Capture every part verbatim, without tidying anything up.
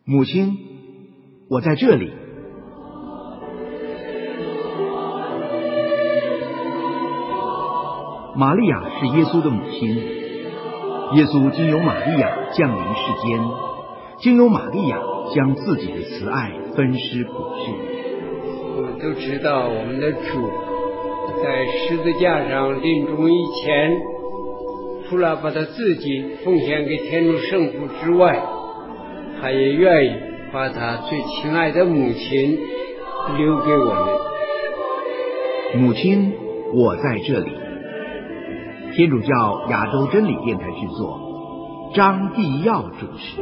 母亲，我在这里。玛利亚是耶稣的母亲，耶稣经由玛利亚降临世间，经由玛利亚将自己的慈爱分施普世。 我们都知道，我们的主在十字架上临终以前，除了把他自己奉献给天主圣父之外，他也愿意把他最亲爱的母亲留给我们。母亲，我在这里。天主教亚洲真理电台制作，张必耀主持。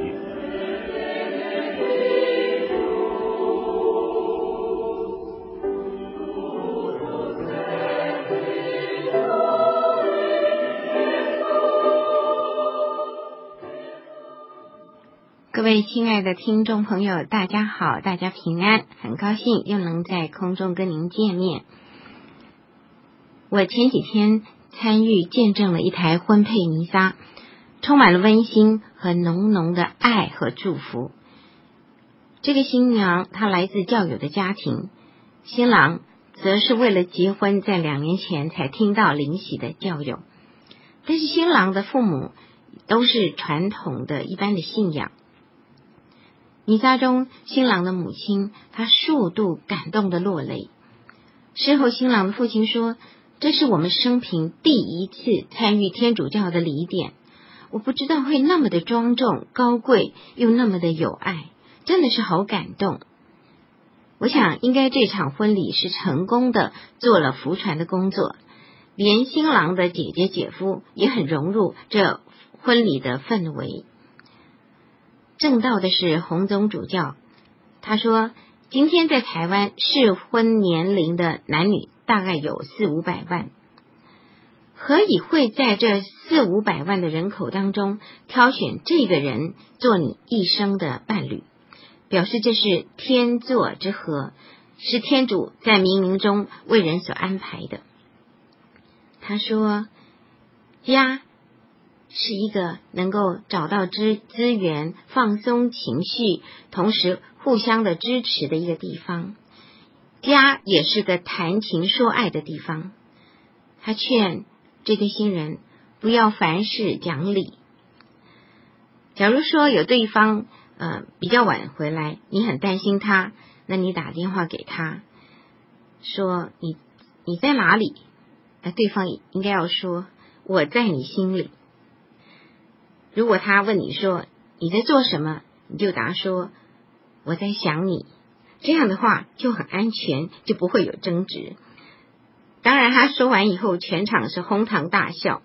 各位亲爱的听众朋友，大家好，大家平安，很高兴又能在空中跟您见面。我前几天参与见证了一台婚配弥撒，充满了温馨和浓浓的爱和祝福。这个新娘她来自教友的家庭，新郎则是为了结婚在两年前才听到灵喜的教友，但是新郎的父母都是传统的一般的信仰。弥撒中，新郎的母亲她数度感动的落泪。事后新郎的父亲说，这是我们生平第一次参与天主教的礼典，我不知道会那么的庄重高贵，又那么的有爱，真的是好感动。我想应该这场婚礼是成功的做了福传的工作，连新郎的姐姐姐夫也很融入这婚礼的氛围。正道的是洪总主教，他说今天在台湾适婚年龄的男女大概有四五百万，何以会在这四五百万的人口当中挑选这个人做你一生的伴侣？表示这是天作之合，是天主在冥冥中为人所安排的。他说，家是一个能够找到资资源、放松情绪，同时互相的支持的一个地方。家也是个谈情说爱的地方。他劝这对新人不要凡事讲理。假如说有对方呃比较晚回来，你很担心他，那你打电话给他，说你你在哪里？呃，对方应该要说我在你心里。如果他问你说你在做什么，你就答说我在想你。这样的话就很安全，就不会有争执。当然他说完以后全场是哄堂大笑。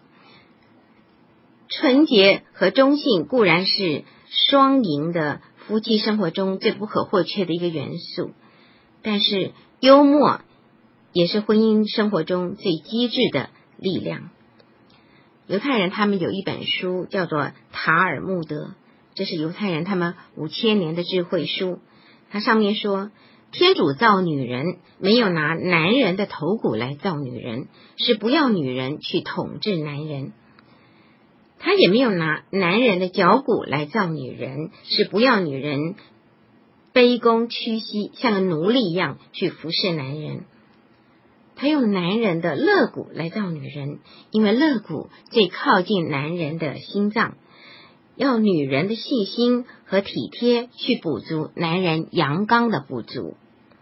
纯洁和中性固然是双赢的夫妻生活中最不可或缺的一个元素，但是幽默也是婚姻生活中最机智的力量。犹太人他们有一本书叫做塔尔穆德，这是犹太人他们五千年的智慧书。它上面说，天主造女人没有拿男人的头骨来造女人，是不要女人去统治男人。他也没有拿男人的脚骨来造女人，是不要女人卑躬屈膝，像个奴隶一样去服侍男人。他用男人的肋骨来造女人，因为肋骨最靠近男人的心脏，要女人的细心和体贴去补足男人阳刚的不足。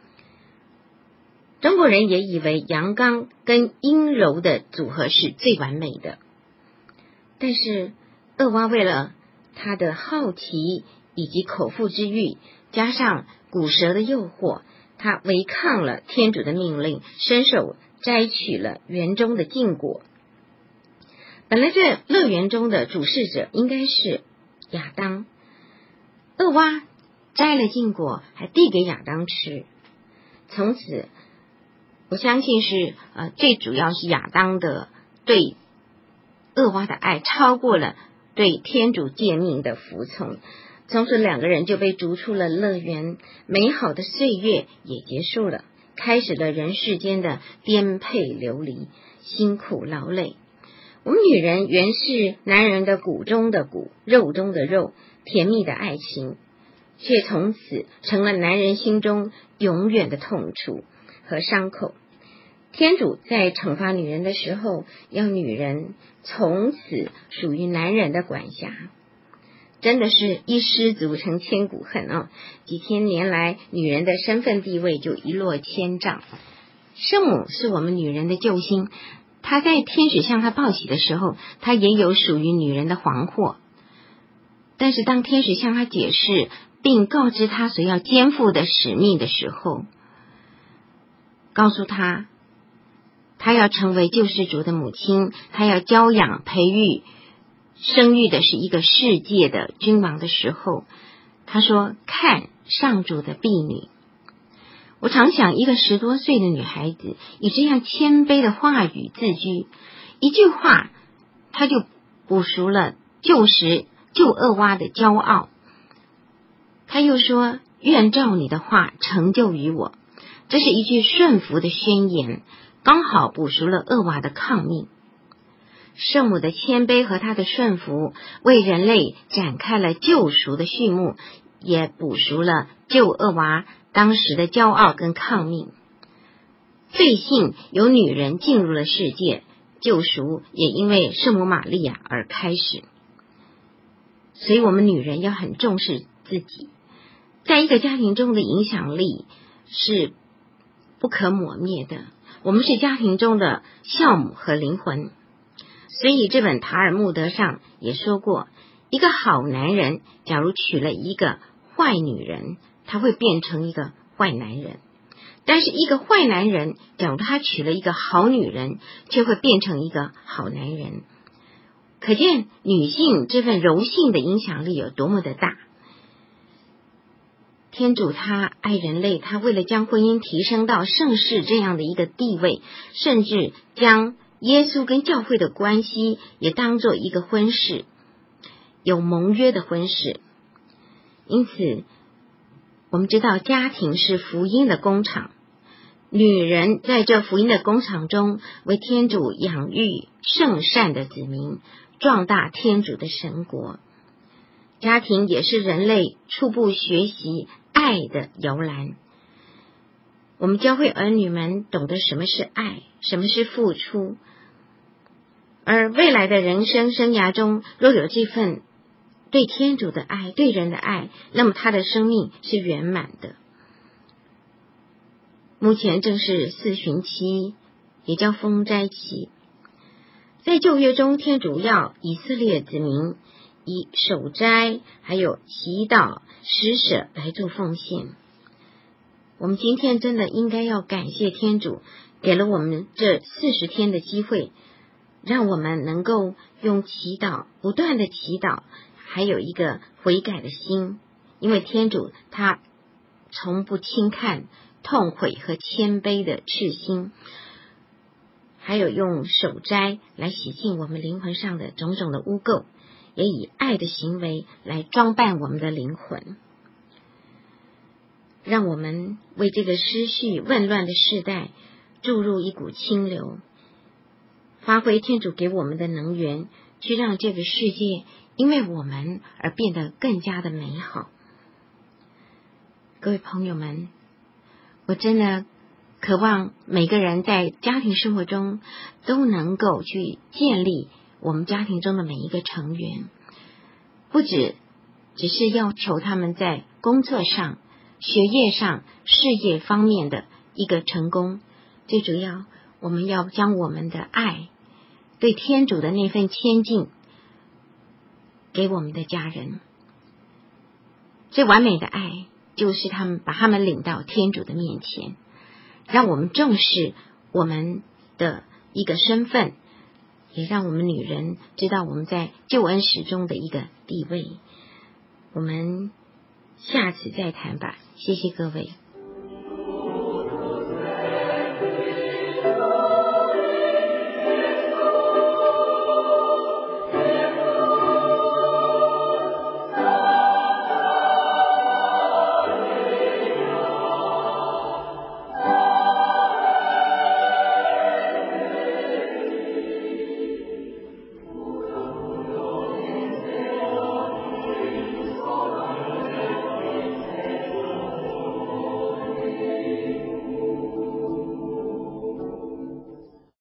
中国人也以为阳刚跟阴柔的组合是最完美的，但是厄娃为了他的好奇以及口腹之欲，加上骨舌的诱惑，他违抗了天主的命令，伸手摘取了园中的禁果。本来这乐园中的主事者应该是亚当，厄娃摘了禁果还递给亚当吃。从此我相信是呃，最主要是亚当的对厄娃的爱超过了对天主诫命的服从。从此两个人就被逐出了乐园，美好的岁月也结束了，开始了人世间的颠沛流离，辛苦劳累。我们女人原是男人的骨中的骨，肉中的肉，甜蜜的爱情却从此成了男人心中永远的痛楚和伤口。天主在惩罚女人的时候，要女人从此属于男人的管辖，真的是一失足成千古恨啊！几千年来，女人的身份地位就一落千丈。圣母是我们女人的救星，她在天使向她报喜的时候，她也有属于女人的惶惑。但是当天使向她解释并告知她所要肩负的使命的时候，告诉她她要成为救世主的母亲，她要教养培育生育的是一个世界的君王的时候，她说看上主的婢女。我常想，一个十多岁的女孩子以这样谦卑的话语自居，一句话她就补赎了旧时旧厄娃的骄傲。她又说愿照你的话成就于我，这是一句顺服的宣言，刚好补赎了厄娃的抗命。圣母的谦卑和她的顺服为人类展开了救赎的序幕，也补赎了旧厄娃当时的骄傲跟抗命。罪性由女人进入了世界，救赎也因为圣母玛利亚而开始。所以我们女人要很重视自己，在一个家庭中的影响力是不可磨灭的，我们是家庭中的酵母和灵魂。所以这本塔尔穆德上也说过，一个好男人假如娶了一个坏女人，他会变成一个坏男人，但是一个坏男人假如他娶了一个好女人，却会变成一个好男人。可见女性这份柔性的影响力有多么的大。天主他爱人类，他为了将婚姻提升到圣事这样的一个地位，甚至将耶稣跟教会的关系也当作一个婚事，有盟约的婚事。因此我们知道家庭是福音的工厂，女人在这福音的工厂中为天主养育圣善的子民，壮大天主的神国。家庭也是人类初步学习爱的摇篮。我们教会儿女们懂得什么是爱，什么是付出，而未来的人生生涯中若有这份对天主的爱，对人的爱，那么他的生命是圆满的。目前正是四旬期，也叫封斋期。在旧约中，天主要以色列子民以守斋还有祈祷施舍来做奉献。我们今天真的应该要感谢天主，给了我们这四十天的机会，让我们能够用祈祷不断的祈祷，还有一个悔改的心。因为天主他从不轻看痛悔和谦卑的赤心，还有用守斋来洗净我们灵魂上的种种的污垢，也以爱的行为来装扮我们的灵魂。让我们为这个失序混乱的世代注入一股清流，发挥天主给我们的能源，去让这个世界因为我们而变得更加的美好。各位朋友们，我真的渴望每个人在家庭生活中都能够去建立我们家庭中的每一个成员，不只只是要求他们在工作上、学业上、事业方面的一个成功，最主要我们要将我们的爱，对天主的那份谦敬给我们的家人。最完美的爱就是他们把他们领到天主的面前，让我们重视我们的一个身份，也让我们女人知道我们在救恩史中的一个地位。我们下次再谈吧，谢谢各位。